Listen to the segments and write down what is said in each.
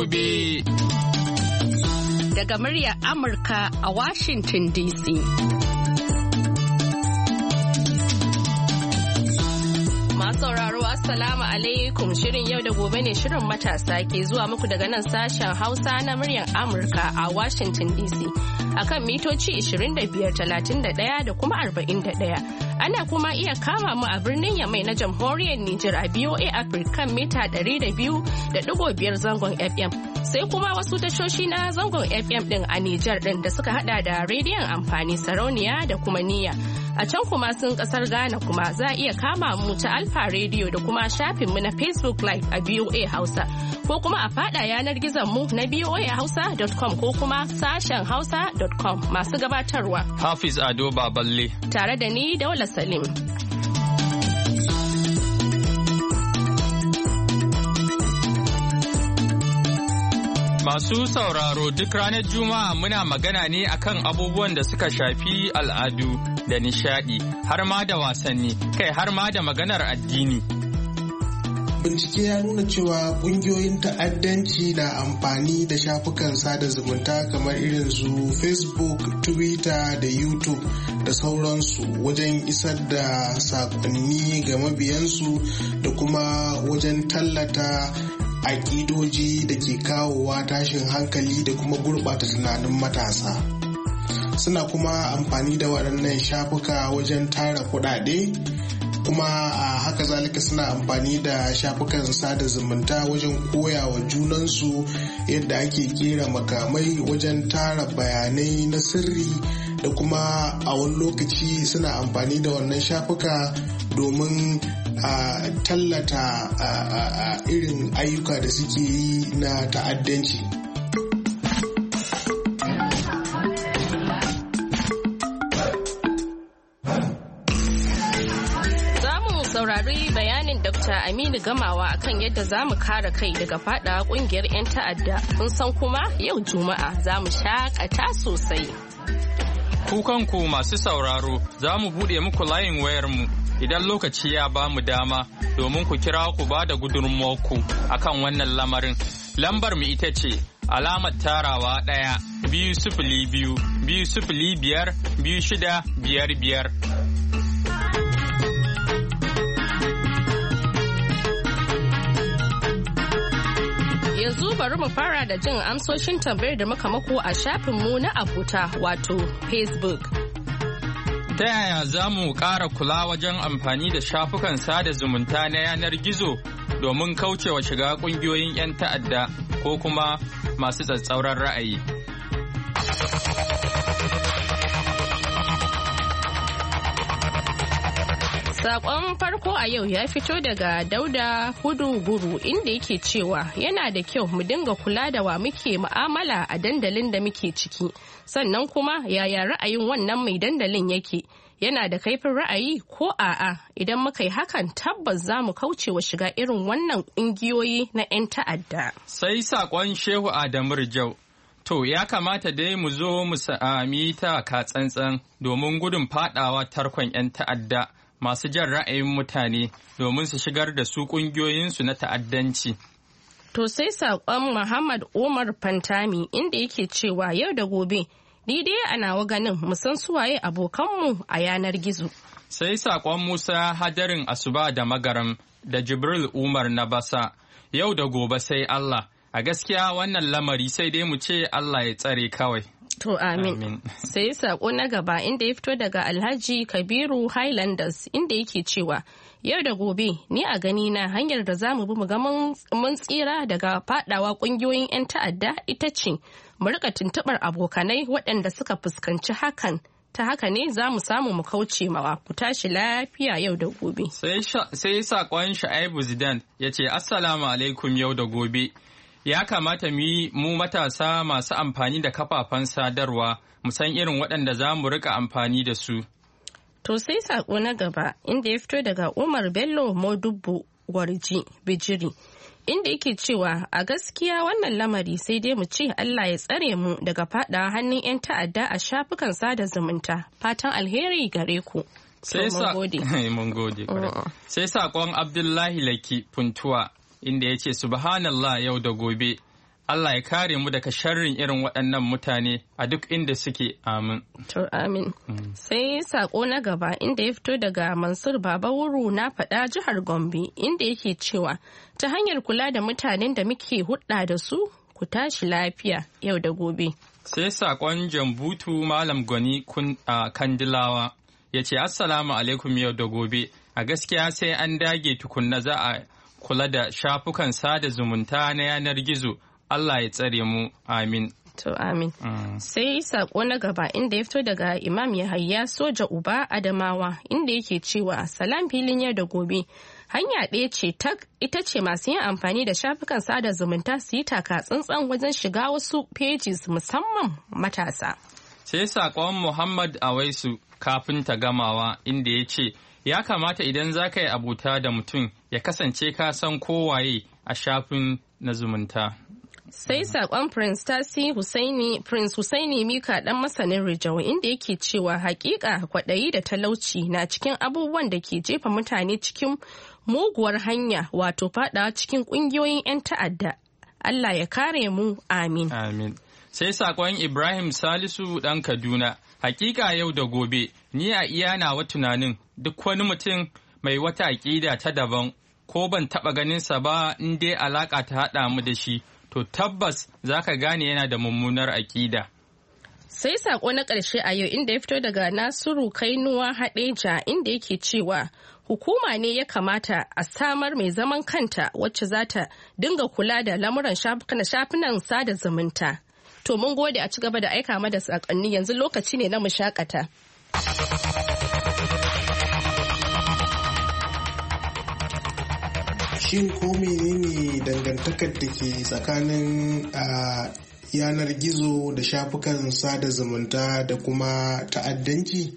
gobe. Daga muryar Amurka a Washington DC. Masu sauraro Assalamu alaikum, shirin yau da gobe ne shirin matasa ke zuwa muku daga nan sashen Hausa na muryar Amurka a Washington DC akan mitoci 25, 31 da kuma 41. Ana kuma iya kama mu a birnin Yamai na jamhuriyar Nijar a BOA Africa kan mita 200.5 zangon FM. Sai kuma wasu tashoshi na zangon FM din a Nijar din da suka hada da rediyon amfani sarauniya da kuma niyya. A can kuma sun kasar Ghana kuma za a iya kama mu ta Alfa Radio da kuma shafin mu na Facebook Live a BOA Hausa. Ko kuma a fada yanar gizon mu na boahausa.com ko kuma sashen hausa.com masu gabatarwa. Hafiz Ado Baballe. Tare da ni Daula Salim. Masu sauraro duk ranar Juma'a muna magana ne akan abubuwan da suka shafi al'adu da nishadi har ma da wasanni kai har ma da maganar addini. Bincike ya nuna cewa kungiyoyin ta'addanci na amfani da shafukan sada zumunta kamar irin su Facebook, Twitter da YouTube da sauransu wajen isar da sakonni ga mabiyansu da kuma wajen tallata aƙidoji da ke kawowa tashin hankali da kuma gurɓata tunanin matasa. Suna kuma amfani da waɗannan shafuka wajen tara kuɗaɗe, kuma a haka zalika suna amfani da shafukan sada zumunta wajen koya wa junansu yadda ake kera makamai, wajen tara bayanai na sirri, da kuma a wani lokaci suna amfani da wannan shafuka domin a tallata irin ayyuka da suke yi na ta'addanci. Za mu saurari bayanin Dr. Aminu Gamawa akan yadda za mu kare kai daga fada kungiyar 'yan ta'adda. Kun san kuma yau Juma'a za mu shakata sosai. Kukanku masu sauraro za mu buɗe muku layin wayarmu idan lokaci ya ba mu dama domin ku kira ku ba da gudunmuwarku akan wannan lamarin. Lambar mu ita ce alamar tarawa 1-202-205-2655. Yanzu bari mu fara da jin amsoshin tambayar da muka mako a shafinmu na abota wato Facebook. Ta yaya za mu ƙara kula wajen amfani da shafukan sada zumunta na yanar gizo domin kaucewa shiga ƙungiyoyin 'yan ta'adda ko kuma masu tsatsauran ra'ayi? Sakon farko a yau ya fito daga Dauda Hudu Guru inda yake cewa yana da kyau mu dinga kula da wa muke mu'amala a dandalin da muke ciki. Sannan kuma yaya ra'ayin wannan mai dandalin yake? Yana da kaifin ra'ayi ko a'a? Idan muka yi hakan tabbas za mu kauce wa shiga irin wannan ƙungiyoyi na 'yan ta'adda. Sai sakon Shehu Adamu Rijau. To ya kamata dai mu zo mu sami ta tsantsan domin gudun fadawa tarkon 'yan ta'adda masu jan ra'ayin mutane domin su shigar da su ƙungiyoyinsu na ta'addanci. To sai saƙon Muhammad Umar Fantami inda yake cewa yau da gobe, ni dai a nawa ganin mu san suwaye abokanmu a yanar gizo. Sai saƙon Musa Hadarin Asuba da Magaram da Jibril Umar na Basa, yau da gobe sai Allah, a gaskiya wannan lamari sai dai mu ce Allah ya tsare kawai. To amin. Sai sako na gaba inda ya fito daga Alhaji Kabiru Highlanders inda yake cewa yau da gobe ni a gani na hanyar da za mu bi mu ga mun tsira daga fadawa kungiyoyin 'yan ta'adda ita ce mu rika tuntubar abokanai waɗanda suka fuskanci hakan. Ta haka ne za mu samu mu kauce mawa ku tashi lafiya yau da gobe. Sai sakon Sha'ibu Zidan ya ce Assalamu alaikum yau da gobe. Ya kamata mu matasa masu amfani da kafafen sadarwa mu san irin waɗanda za mu rika amfani da su. To sai saƙo na gaba inda ya fito daga Umar Bello Modubbu Gwarji Bijiri inda yake cewa a gaskiya wannan lamari sai dai mu ce Allah ya tsare mu daga faɗa hannun 'yan ta'adda a shafukan sada zumunta. Fatan alheri gare ku. Mun gode. Sai saƙon Abdullahi Laki Funtuwa inda ya ce subhanallah yau da gobe Allah ya kare mu daga sharrin irin waɗannan mutane a duk inda suke, amin. To amin. Sai sako na gaba inda ya fito daga Mansur Babawuru na faɗa jihar Gombe inda yake cewa ta hanyar kula da mutanen da muke hudda da su ku tashi lafiya yau da gobe. Sai sakon Jambutu Malam Gwani Kandilawa ya ce Assalamu alaikum yau da gobe. A gaskiya sai an dage tukunna za a kula da shafukan sada zumunta na yanar gizo. Allah ya tsare mu, amin. To amin. Sai sako na gaba inda ya fito daga Imam Yahaya Soja Uba Adamawa inda yake cewa salam filin yau da gobe. Hanya ɗaya ce ita ce masu yin amfani da shafukan sada zumunta su yi taka tsantsan wajen shiga wasu pages musamman matasa. Sai sakon Muhammad Awaisu kafin ta gamawa inda ya ce ya kamata idan za ka yi abuta da mutum ya kasance ka san kowaye a shafin na zumunta. Sai saƙon Prince Husaini Mika ɗan masanin Rijau inda yake cewa hakika kwaɗayi da talauci na cikin abubuwan da ke jefa mutane cikin muguwar hanya wato faɗawa cikin ƙungiyoyin 'yan ta'adda. Allah ya kare mu, amin. Amin. Sai saƙon Ibrahim Salisu ɗan Kaduna, hakika yau da gobe ni a iya nawa tunanin duk wani mutum mai wata aƙida ta daban ko ban taɓa ganinsa ba in dai alaƙa ta haɗa mu da shi. To tabbas za ka gane yana da mummunar aƙida. Sai saƙo na ƙarshe a yau inda ya fito daga Nasiru Kainuwa Haɗeja inda yake cewa hukuma ne ya kamata a samar mai zaman kanta wacce za ta dinga kula da lamuran shafunan sada zumunta. To mun gode a ci gaba da aika mana saƙonni yanzu lokaci ne na mu shakata. Shin ko menene dangantakar da ke tsakanin yanar gizo da shafukan sada zumunta da kuma ta'addanci?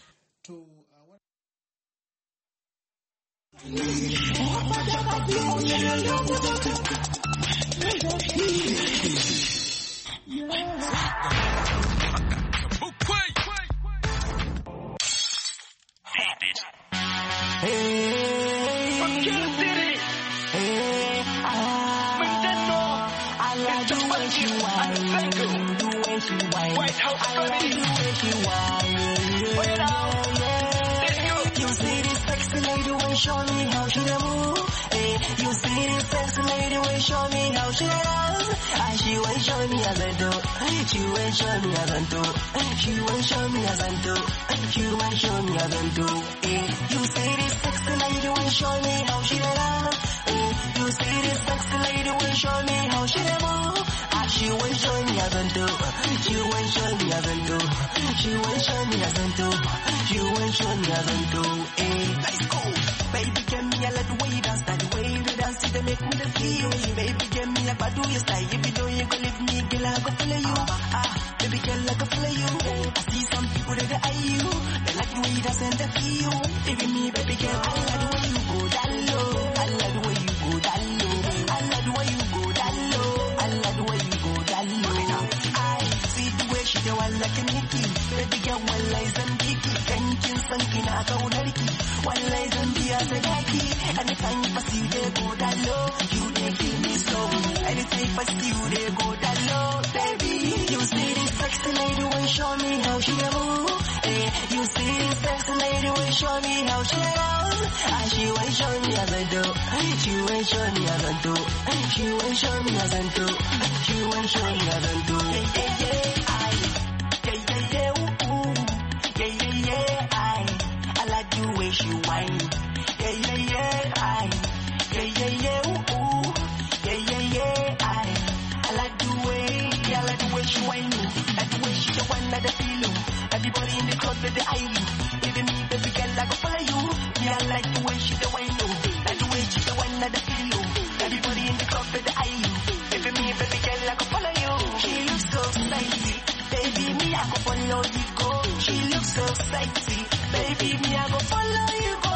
Show me how she da move. Hey, you see this sexy lady will show me how she does. And she will show me as I do. She will show me as I do. She will show me as I do. She will show me as I do. Hey, you see this sexy lady will show me how she does. Hey, you see this sexy lady will show me how she da move. And she will show me as I do. She will show me as I do. She will show me as I do. She will show me as I do. Hey, let's go. Baby, get me a little way dance, that way we dance, they make me the feel. Baby, get me a bad way style. If you don't, you go leave me, girl, I go follow you. Baby, girl, I go follow you. I see some people that eye you. They like the way you dance and they feel. Baby, me, baby, girl, I like the way you go down low. I like the way you go down low. I like the way you go down low. I like the way you go down low. I see the way she do, I like a Nikki. Baby, girl, one lies and dicky. Kankin sankin, I go narky. One lies and anytime I see they go down low, you they give me slow. Anytime I see you they go down low, baby. You see this sexy lady will show me how she move. Hey, you see this sexy lady will show me how she does. And she will show me as I do. She will show me as I do. She will show me as I do. She will show me as I do. Yeah, yeah, yeah, I. Yeah, yeah, yeah, ooh, ooh. Yeah, yeah, yeah, I like the way she whine. Yeah, yeah, yeah, I like the way she whine me. Like the way she the one that I feel you. Everybody in the club that they eye you. Even me, baby girl, I go follow you. Yeah, I like the way she the whine you. Like the way she the one that I feel you. Everybody in the club that they eye you. Even me, baby girl, I go follow you. She looks so sexy, baby, me I go follow you go. She looks so sexy, baby, me I go follow you go.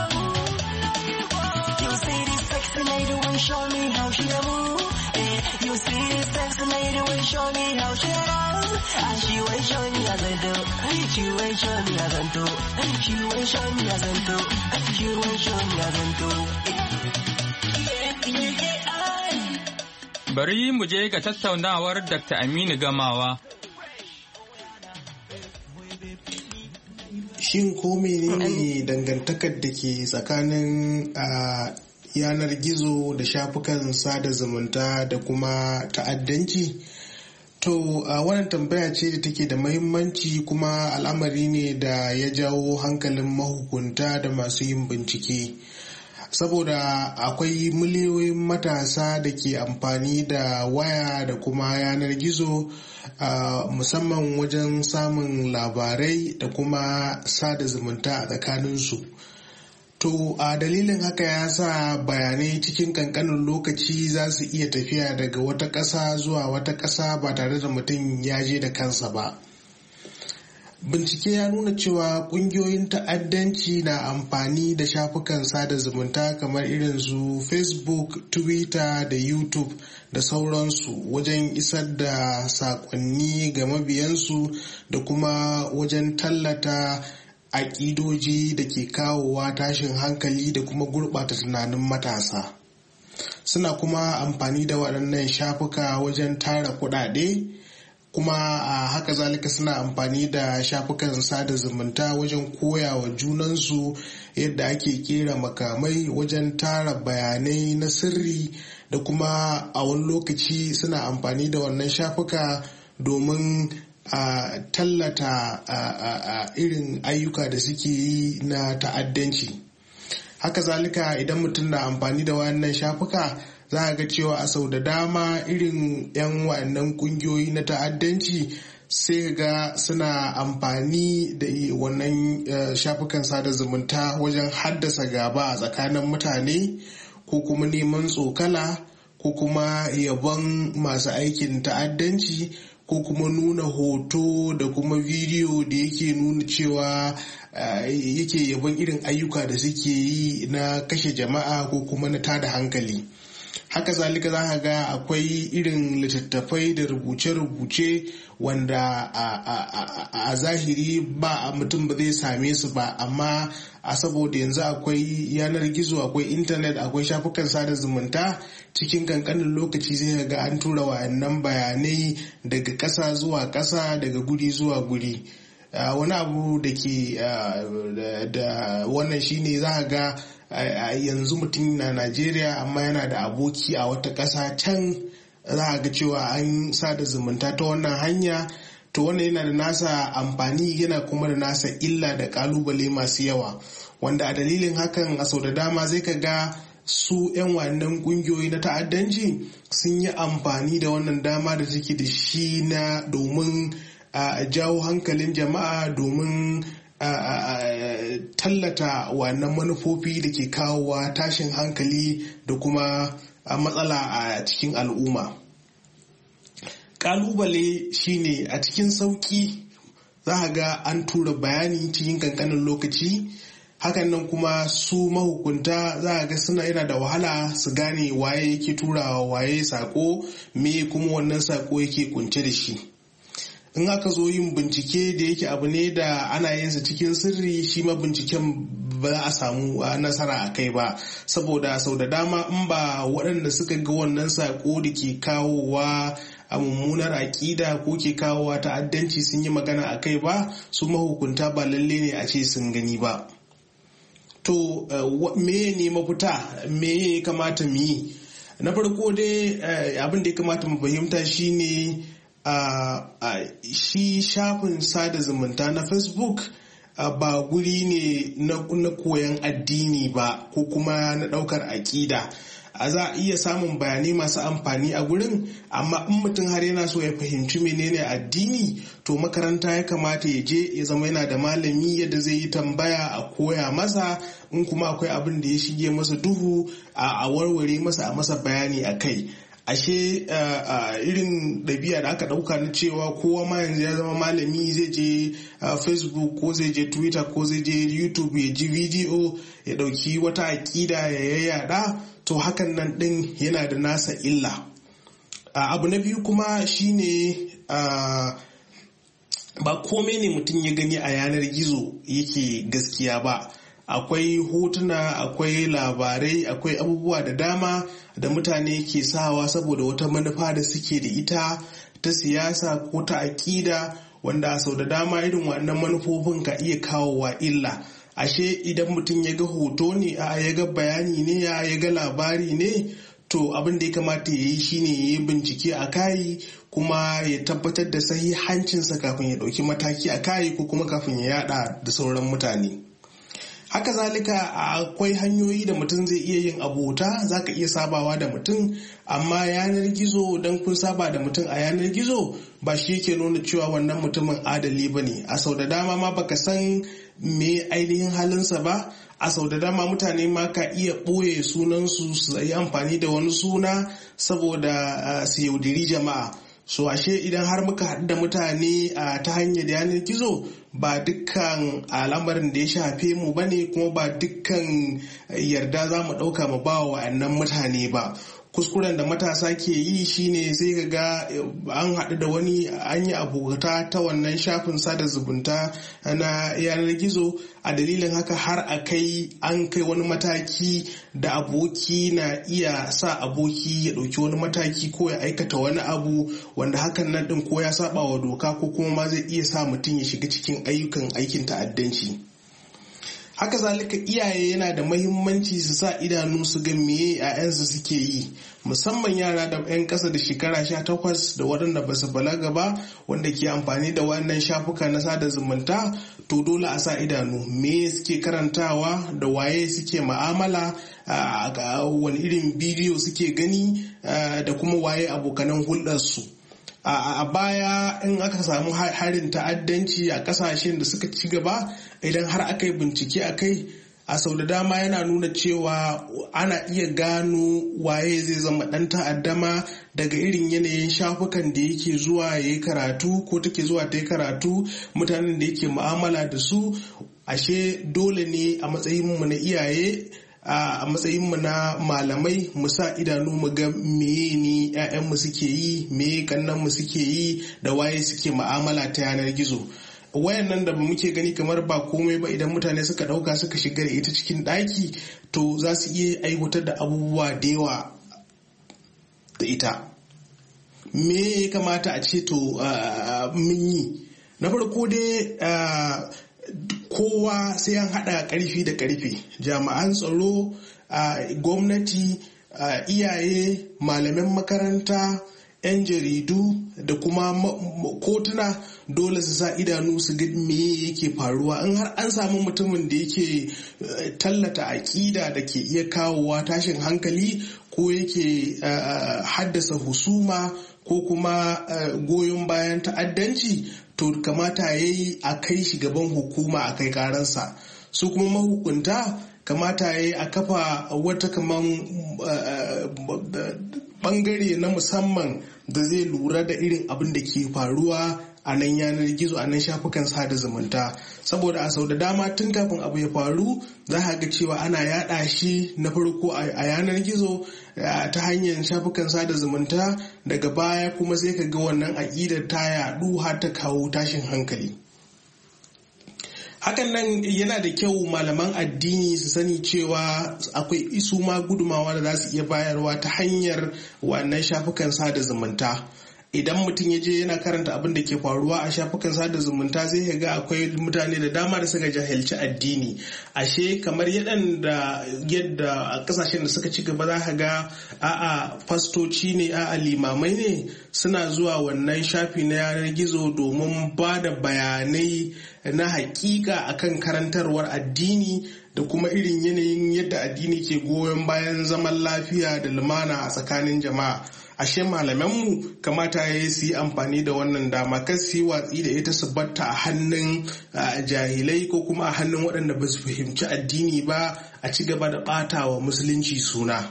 Show me how she move. Hey, you see this sexy lady will show me how she does. And she will show me as I do. She will show me as I do. She will show me as I do. She will show me as I do. Bari mu je ga tattaunawar Dr. Aminu Gamawa. Shin ko menene dangantakar da ke tsakanin yanar gizo da shafukan sada zumunta da kuma ta'addanci? To wannan tambaya ce da take da mahimmanci kuma al'amari ne da ya jawo hankalin mahukunta da masu yin bincike. Saboda akwai miliyoyin matasa da ke amfani da waya da kuma yanar gizo musamman wajen samun labarai da kuma sada zumunta a tsakaninsu. To a dalilin haka ya sa bayanai cikin kankanin lokaci za su iya tafiya daga wata ƙasa zuwa wata ƙasa ba tare da mutum ya je da kansa ba. Bincike ya nuna cewa ƙungiyoyin ta'addanci na amfani da shafukan sada zumunta kamar irin su Facebook, Twitter da YouTube da sauransu wajen isar da saƙonni ga mabiyansu da kuma wajen tallata aƙidoji da ke kawowa tashin hankali da kuma gurɓata tunanin matasa. Suna kuma amfani da waɗannan shafuka wajen tara kuɗaɗe, kuma a haka zalika suna amfani da shafukan sada zumunta wajen koya wa junansu yadda ake kera makamai, wajen tara bayanai na sirri, da kuma a wani lokaci suna amfani da wannan shafuka domin a tallata irin ayyuka da suke yi na ta'addanci. Haka zalika idan mutum na amfani da wannan shafuka za a ga cewa a sau da dama irin 'yan wa'annan kungiyoyi na ta'addanci sai ga suna amfani da wannan shafukan sada zumunta wajen haddasa gaba a tsakanin mutane, ko kuma neman tsokala, ko kuma yabon masu aikin ta'addanci, ko kuma nuna hoto da kuma bidiyo da yake nuna cewa yake yabon irin ayyuka da suke yi na kashe jama'a ko kuma na tada hankali. Haka zalika za ka ga akwai irin littattafai da rubuce-rubuce wanda a zahiri ba mutum ba zai same su ba, amma a saboda yanzu akwai yanar gizo, akwai intanet, akwai shafukan sada zumunta, cikin kankanin lokaci sai ga an tura wa'annan bayanai daga ƙasa zuwa ƙasa, daga guri zuwa guri. Wani abu da ke da wannan shine za ga yanzu mutum na Najeriya amma yana da aboki a wata ƙasa can, za a ga cewa an sada zumunta ta wannan hanya. To wannan yana da nasa amfani, yana kuma da nasa illa da kalubale masu yawa, wanda a dalilin hakan a sau da dama zai ka ga su 'yan wannan kungiyoyi na ta'addanci sun yi amfani da wannan dama da suke da shi na domin jawo hankalin jama'a, domin tallata wannan manufofi da ke kawowa tashin hankali da kuma matsala a cikin al'umma. Kalubale shine a cikin sauki za a ga an tura bayani cikin kankanin lokaci, hakan nan kuma su mahukunta za a ga suna yana da wahala su gane waye yake turawa waye sako, me kuma wannan sako yake kunce da shi. In aka zo yin bincike da yake abu ne da ana yin sa cikin sirri, shi ma binciken ba za a samu nasara a kai ba, saboda sau da dama in ba waɗanda suka ga wannan sako da ke kawowa a mummunar aƙida ko ke kawowa ta'addanci sun yi magana a kai ba, su mahukunta ba lalle ne a ce sun gani ba. To me ne mafita, me ya kamata mu yi? Na farko dai abin da ya kamata mu fahimta shine shi shafin sada zumunta na Facebook ba guri ne na koyon addini ba ko kuma na ɗaukar aƙida. Za a iya samun bayanai masu amfani a gurin, amma in mutum har yana so ya fahimci menene addini, to makaranta ya kamata ya je ya zama yana da malami yadda zai yi tambaya a koya masa, in kuma akwai abin da ya shige masa duhu a warware masa, a masa bayani a kai. Ashe irin ɗabi'a da aka ɗauka na cewa kowa ma yanzu ya zama malami, zai je Facebook ko zai je Twitter ko zai je YouTube ya ji bidiyo ya ɗauki wata aƙida ya yayyada, to hakan nan ɗin yana da nasa illa. Abu na biyu kuma shine ba komai ne mutum ya gani a yanar gizo yake gaskiya ba. akwai hotuna, akwai labarai, akwai abubuwa da dama da mutane ke sawa saboda wata manufa da suke da ita ta siyasa ko ta aƙida, wanda sau da dama irin wannan manufofin ka iya kawowa illa. Ashe idan mutum ya ga hoto ne, ya ga bayani ne, ya ga labari ne, to abin da ya kamata ya yi shine ya yi bincike a kai kuma ya tabbatar da sahihancinsa kafin ya ɗauki mataki a kai ko kuma kafin ya yada da sauran mutane. Haka zalika akwai hanyoyi da mutum zai iya yin abota, za ka iya sabawa da mutum, amma yanar gizo don kun saba da mutum a yanar gizo ba shi yake nuna cewa wannan mutumin adali ba ne. A sau da dama ma baka san me ainihin halinsa ba, a sau da dama mutane ma ka iya ɓoye sunansu su yi amfani da wani suna saboda su yaudiri jama'a. So ashe idan har muka haɗu da mutane ta hanyar yanar gizo, ba dukkan al'amarin da ya shafe mu bane, kuma ba dukkan yarda za mu ɗauka mu ba wa wa'annan mutane ba. Kuskuren da matasa ke yi shine sai ka ga an haɗu da wani an yi abokata ta wannan shafin sada zumunta na yanar gizo, a dalilin haka har an kai wani mataki da aboki na iya sa aboki ya ɗauki wani mataki ko ya aikata wani abu wanda hakan nan ɗin ko ya saba wa doka ko kuma ma zai iya sa mutum ya shiga cikin aikin ta'addanci. Haka zalika iyaye yana da mahimmanci su sa idanu su ga meye 'ya'yansu suke yi, musamman yara da 'yan ƙasa da shekara 18 da waɗanda ba su balaga ba wanda ke amfani da wannan shafuka na sada zumunta. To dole a sa idanu me suke karantawa, da waye suke ma'amala, wani irin bidiyo suke gani, da kuma waye abokanan hulɗarsu. A baya in aka samu harin ta'addanci a kasashen da suka ci gaba, idan har aka yi bincike a kai, a sau da dama yana nuna cewa ana iya gano waye zai zama ɗan ta'addama daga irin yanayin shafukan da yake zuwa ya yi karatu ko take zuwa ta yi karatu, mutanen da yake mu'amala da su. Ashe dole ne a matsayinmu na iyaye, a matsayinmu na malamai, mu sa idanu mu ga meye ne 'ya'yanmu suke yi, meye kannanmu suke yi, da waye suke ma'amala ta yanar gizo. Wayan nan da muke gani kamar ba komai ba, idan mutane suka ɗauka suka shiga da ita cikin ɗaki, to za su iya aiwatar da abubuwa da yawa da ita. Me ya kamata a ce to mun yi? Na farko dai kowa sai an haɗa ƙarfi da ƙarfe, jami'an tsaro, gwamnati, iyaye, malaman makaranta, 'yan jaridu da kuma kotuna, dole su sa idanu su ga me yake faruwa. In har an samu mutumin da yake tallata aƙida da ke iya kawowa tashin hankali ko yake haddasa husuma ko kuma goyon bayan ta'addanci, to kamata ya yi a kai shi gaban hukuma a kai karansa. Su kuma mahukunta kamata ya yi a kafa wata kaman bangare na musamman da zai lura da irin abin da ke faruwa a nan yanar gizo, a nan shafukan sada zumunta, saboda a sau da dama tun kafin abu ya faru za a ga cewa ana yada shi na farko a yanar gizo ta hanyar shafukan sada zumunta, daga baya kuma sai ka ga wannan aƙidar ta yaɗu har ta kawo tashin hankali. Hakan nan yana da kyau malaman addini su sani cewa akwai isu ma gudumawa da za su iya bayarwa ta hanyar wannan shafukan sada zumunta. Idan mutum ya je yana karanta abin da ke faruwa a shafukan sada zumunta, zai ga akwai mutane da dama da suka jahilci addini. Ashe kamar yadda a kasashen da suka ci gaba za ka ga a'a fastoci ne, a'a limamai ne suna zuwa wannan shafi na yanar gizo domin ba da bayanai na hakika akan karantarwar addini da kuma irin yanayin yadda addini ke goyon bayan zaman lafiya da lumana a tsakanin jama'a. Ashe malamanmu kamata ya yi su yi amfani da wannan dama, kar su yi watsi da ita su batta a hannun jahilai ko kuma a hannun waɗanda ba su fahimci addini ba, a ci gaba da ɓata wa musulunci suna.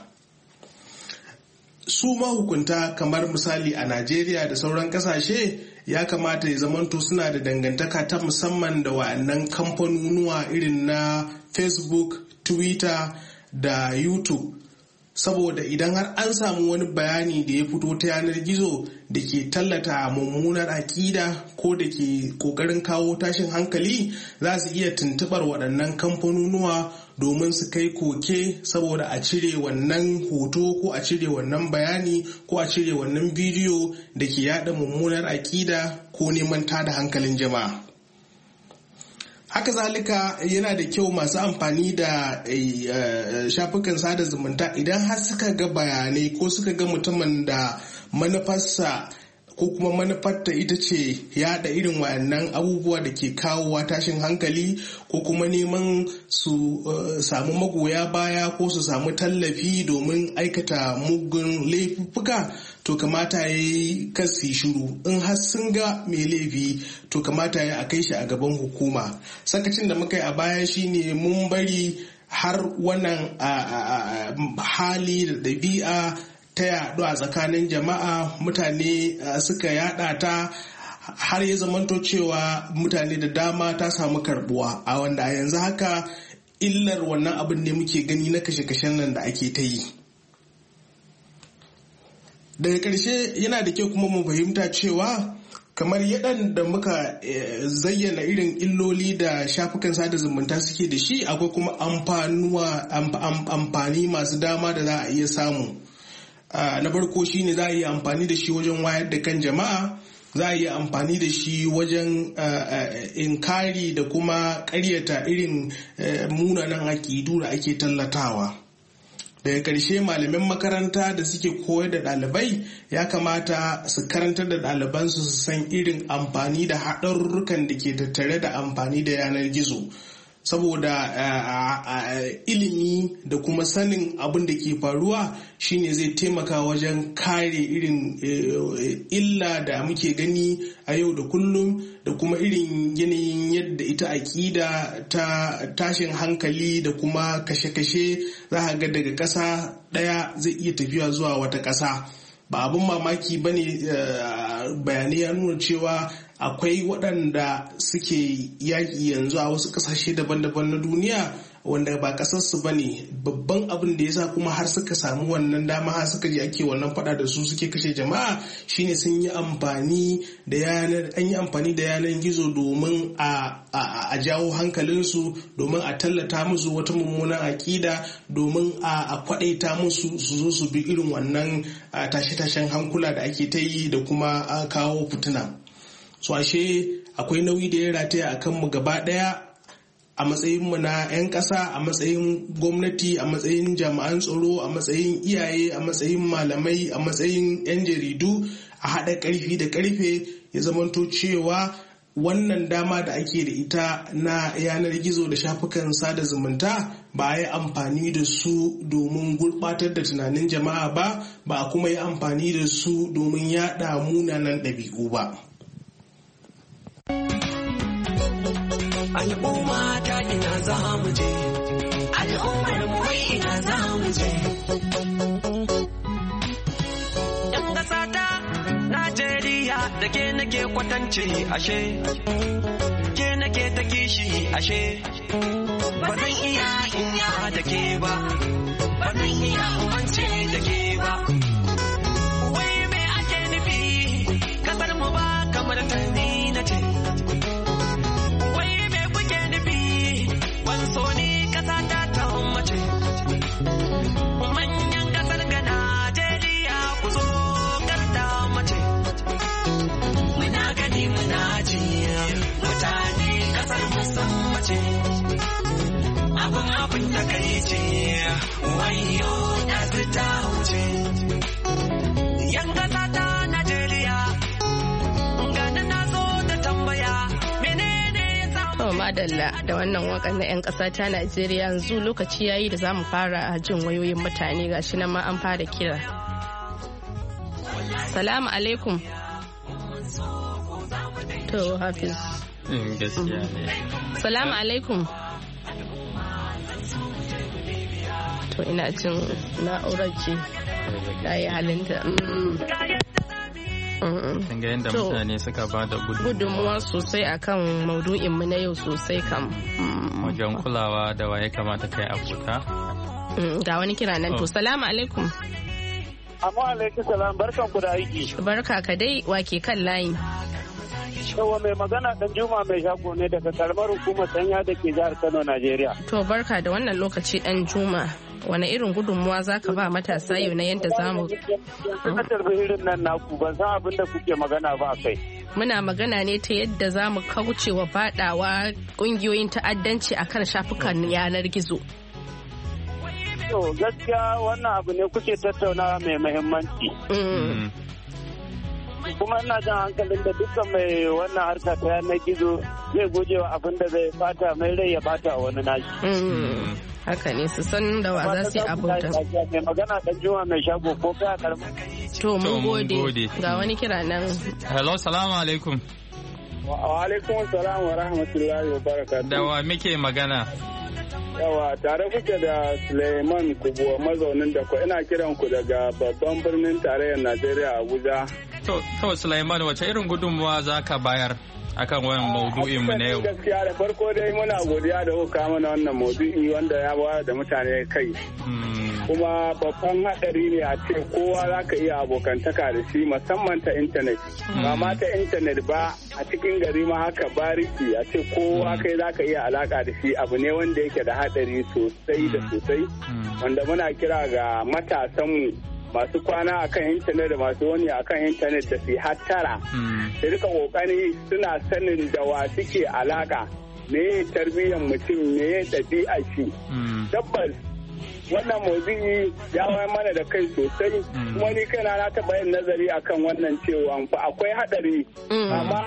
Su mahukunta kamar misali a Najeriya da sauran kasashe ya kamata ya zamanto suna da dangantaka ta musamman da wa'annan kamfanonuwa irin na Facebook, Twitter da YouTube, saboda idan har an samu wani bayani da ya fito ta yanar gizo da ke tallata mummunar aƙida ko da ke ƙoƙarin kawo tashin hankali, za su iya tuntuɓar waɗannan kamfanonuwa domin su kai koke saboda a cire wannan hoto ko a cire wannan bayani ko a cire wannan bidiyo da ke yada mummunar aƙida ko neman tada hankalin jama'a. Haka zalika yana da kyau masu amfani da shafukan sada zumunta idan har suka ga bayanai ko suka ga mutumin da manufarsa ko kuma manufarta ita ce yada irin wayannan abubuwa da ke kawowa tashin hankali ko kuma neman su samu magoya baya ko su samu tallafi domin aikata mugun laifuka, to kamata ya yi kasi shiru. In har sun ga mai laifi to kamata ya a kai shi a gaban hukuma. Sakacin da muka yi a baya shine mun bari har wannan hali da ɗabi'a ta yaɗu a tsakanin jama'a, mutane suka yaɗa ta har ya zamanto cewa mutane da dama ta samu karbuwa, a wanda a yanzu haka illar wannan abin ne muke gani na kashe-kashen nan da ake ta yi. Daga ƙarshe yana da kyau kuma mu fahimta cewa kamar da muka zayyana irin illoli da shafukan sada zumunta suke da shi, akwai kuma amfani masu dama da za a iya samu. Na farko shine za a iya amfani da shi wajen wayar da kan jama'a, za a iya amfani da shi wajen inkari da kuma ƙaryata irin munanan aƙidu da ake tallatawa. Daga ƙarshe malaman makaranta da suke koyar da ɗalibai ya kamata su karantar da ɗalibansu su san irin amfani da haɗarurrukan da ke tattare da amfani da yanar gizo, saboda ilimi da kuma sanin abin da ke faruwa shine zai taimaka wajen kare irin illa da muke gani a yau da kullum, da kuma irin yanayin yadda ita aƙida ta tashin hankali da kuma kashe-kashe za a ga daga ƙasa ɗaya zai iya tafiya zuwa wata ƙasa. Ba abin mamaki ba ne, bayanai ya nuna cewa akwai waɗanda suke yaƙi yanzu a wasu ƙasashe daban-daban na duniya wanda ba ƙasarsu ba ne. Babban abin da ya sa kuma har suka samu wannan dama har suka je ake wannan faɗa da su suke kashe jama'a shine sun yi amfani da yanar gizo domin a jawo hankalinsu, domin a tallata musu wata mummunan aƙida, domin a kwaɗaita musu su zo su bi irin wannan tashe-tashen hankula da ake ta yi da kuma kawo fitina. So ashe akwai nauyi da ya rataya a kanmu gaba ɗaya a matsayinmu na 'yan ƙasa, a matsayin gwamnati, a matsayin jami'an tsaro, a matsayin iyaye, a matsayin malamai, a matsayin 'yan jaridu, a haɗa ƙarfi da ƙarfe ya zamanto cewa wannan dama da ake da ita na yanar gizo da shafukan sada zumunta ba a yi amfani da su domin gurɓatar da tunanin jama'a ba a kuma yi amfani da su domin yaɗa munanan ɗabi'u ba. Al'umma ta ina za mu je, al'ummar mu wai ina za mu je. Yan ƙasa ta Najeriya da ke nake kwatance ashe, ke nake ta kishi ashe, ba zan iya inya da ke ba, ba zan iya umance da ke ba. Wai me ake nufi, kasar mu ba kamar ta ni na ce. So ni kasa ta mace, manyan kasar ga Najeriya ku zo karta mace. Muna gani muna ji mutane kasar musan mace, abin takaici wayo da su ta wuce. Yan kasa ta Najeriya gani na zo da tambaya. Madalla da wannan wakan na 'yan ƙasa ta Najeriya, yanzu lokaci yayi da za mu fara jin wayoyin mutane, gashi nan ma an fara kira. Salamu alaikum. To Hafiz. Gaskiya ne. Salamu alaikum. To ina jin na'urar ce ta yi halinta. Ga yadda mutane suka ba da gudunmuwa sosai akan maudu'inmu na yau sosai kam. Wajen kulawa da waye kamata kai abota. Ga wani kira nan to. Salamu alaikum. Amma alaikum salam, barkan ku da aiki. Barka ka dai, wake kan layi. Yawa mai magana dan Juma mai shago ne daga karamar hukumar Sanya da ke jihar Kano, Najeriya. To barka da wannan lokaci dan Juma. Wane irin gudunmuwa za ka ba matasa yau na yadda za mu... Na tarbihirin nan naku ban san abin da kuke magana ba kai. Muna magana ne ta yadda za mu kauce wa fadawa kungiyoyin ta'addanci akan shafukan yanar gizo. To gaskiya wannan abu ne kuke tattauna mai muhimmanci. Kuma ina jan hankalin da dukkan mai wannan harka ta yanar gizo zai guje wa abin da zai bata mai rai ya bata a wani nashi. Haka ne, su san da wa za su yi abota. Mai magana dan Juma mai shago ko kai a karamin. To mun gode. Ga wani kira nan. Hello, salamu alaikum. Wa alaikum salam wa rahmatullahi wa barakatuh. Da wa muke magana? Yawa tare kuke da Suleiman Kubuwa mazaunin da ina kiran ku daga babban birnin tarayyar Najeriya Abuja. To Suleiman, wace irin gudunmuwa za ka bayar akan wannan maudu'in mu na yau? Gaskiya da farko dai muna godiya da kuka mana wannan maudu'i wanda ya ba da mutane kai. Kuma babban hadari ne a ce kowa za ka iya abokantaka da shi musamman ta intanet. Ba ma ta intanet ba, a cikin gari ma haka bariki a ce kowa kai za ka iya alaka da shi abu ne wanda yake da hadari sosai da sosai. Wanda muna kira ga matasanmu masu kwana akan intanet da masu wani akan intanet da su hattara da rika kokari suna sanin da wa suke alaka, me tarbiyyar mutum, me ɗabi'a shi. Tabbas wannan maudu'i ya wayar mana da kai sosai, kuma ni kaina na taɓa yin nazari akan wannan cewa fa akwai hadari ba ma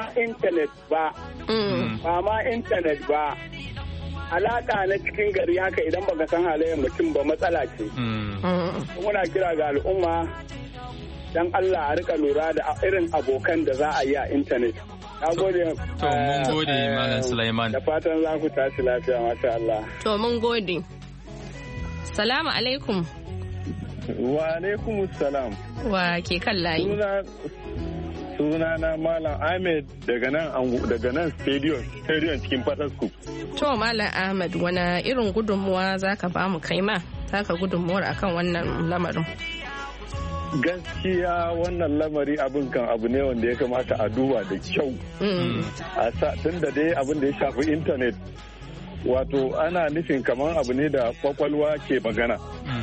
intanet ba alaka na cikin gari haka idan baka san halayen mutum ba matsala ce. Muna kira ga al'umma dan Allah a rika lura da irin abokan da za a yi a intanet. Na gode. To mun gode Malam Sulaiman. Da fatan za ku tashi lafiya, masha Allah. To mun gode. Salamu alaikum. Wa alaikum salam. Wa ke kan layi? Sunana Malam Ahmed daga nan stadium cikin Fatasku. To Malam Ahmed, wani irin gudunmuwa za ka ba mu kai ma? Taka gudunmuwar akan wannan lamarin. Gaskiya wannan lamari abin kan abu ne wanda ya kamata a duba da kyau. Tun da dai abin da ya shafi intanet, wato ana nufin kamar abu ne da kwakwalwa ke magana.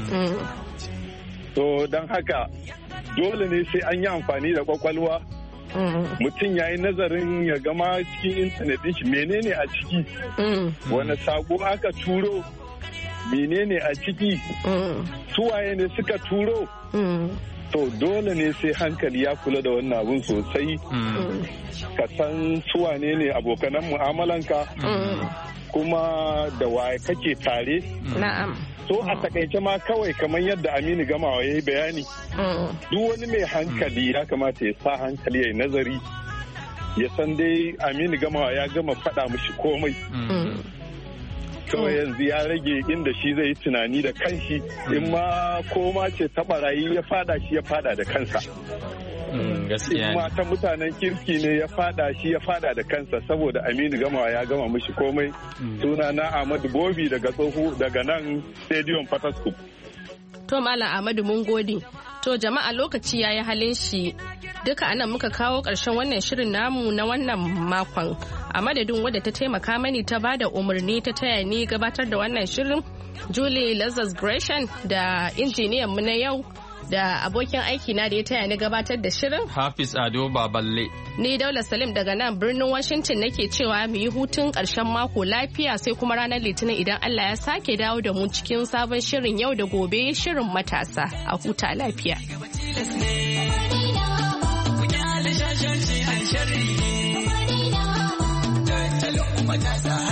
So don haka dole ne sai an yi amfani da kwakwalwa. Mutum ya yi nazarin ya gama cikin intanet ɗin shi menene a ciki, wani sako aka turo, menene a ciki, suwaye ne suka turo. To dole ne sai hankali ya kula da wannan abun sosai, ka san suwane ne abokanan mu'amalanka, kuma da waye kake tare. Na'am. So a takaice ma kawai kamar yadda Aminu Gamawa ya yi bayani, duk wani mai hankali ya kamata ya sa hankali ya yi nazari, ya san dai Aminu Gamawa ya gama faɗa mishi komai. Kawai yanzu ya rage inda shi zai yi tunani da kanshi, in ma koma ce ta barayi ya fada shi ya fada da kansa. Gaskiya ne. Ta mutanen kirki ne ya fada shi ya fada da kansa, saboda Aminu Gamawa ya gama mishi komai. Suna na Ahmadu Bobi daga nan Stadium Fatasku. To Malam Ahmadu mun gode. To jama'a lokaci ya yi halin shi. Duka anan muka kawo ƙarshen wannan shirin namu na wannan makon. A madadin wadda ta taimaka mani ta bada umarni ta taya ni gabatar da wannan shirin, Julie Lazarus Gresham, da injiniyan mu na yau, da abokin aiki na da ya taya ni gabatar da shirin, Hafiz Ado Baballe. Ni Daula Salim daga nan birnin Washington nake cewa mu yi hutun ƙarshen mako lafiya, sai kuma ranar Litinin idan Allah ya sake dawo da mu cikin sabon shirin yau da gobe, shirin matasa. A huta lafiya. Matasa